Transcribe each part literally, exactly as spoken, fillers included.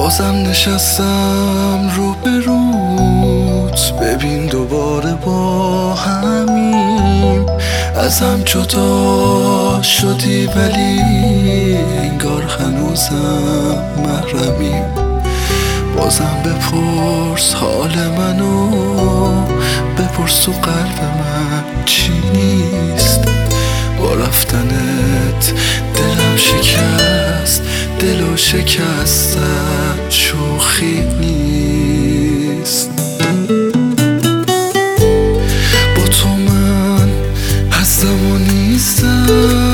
بازم نشستم رو به روت، ببین دوباره با همیم از هم جدا شدی، ولی انگار هنوزم محرمیم. بازم بپرس حال منو، بپرس تو قلب من چی نیست. با رفتنت دلم شکست، دلو شکستن شوخی نیست. با تو من هستم و نیستم،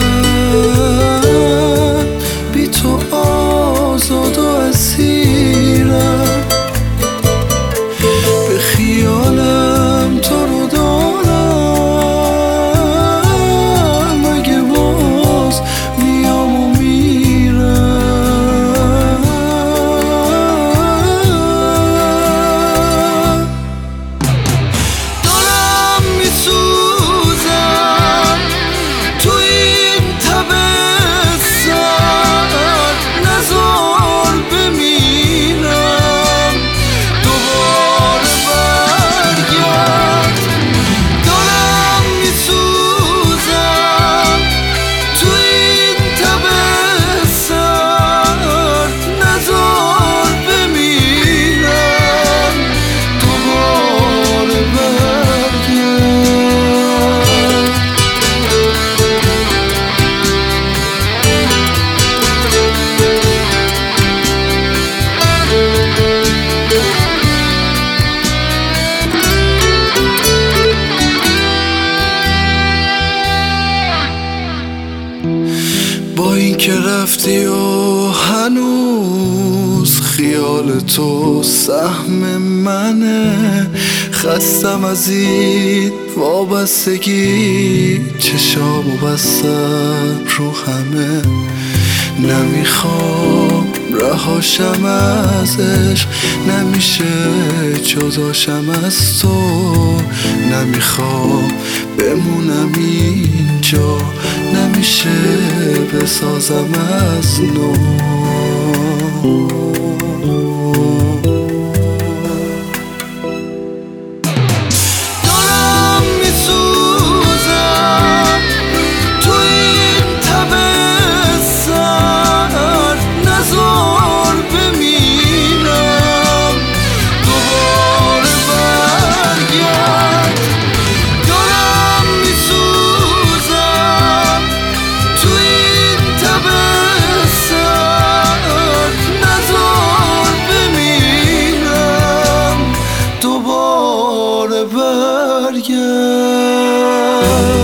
بی تو آزاد و اسیرم. به خیالم تو رو دارم، مگه باز میام و میرم. دارم میسوزم تو این تبسم، نزار بمیرم دوباره برگرد. دارم میسوزم تو این تبسم، نزار بمیرم دوباره برگرد. با این که رفتی و هنوز خیال تو سهم منه، خستم از این وابستگی، چشامو بستم رو همه. نمیخوام رهاشم ازش، نمیشه جداشم از تو. نمیخوام بمونم اینجا، نمیشه بسازم از نو. دارم میسوزم تو این تبسم، نزار بمیرم دوباره برگرد. دارم میسوزم تو این تبسم، نزار بمیرم دوباره برگرد.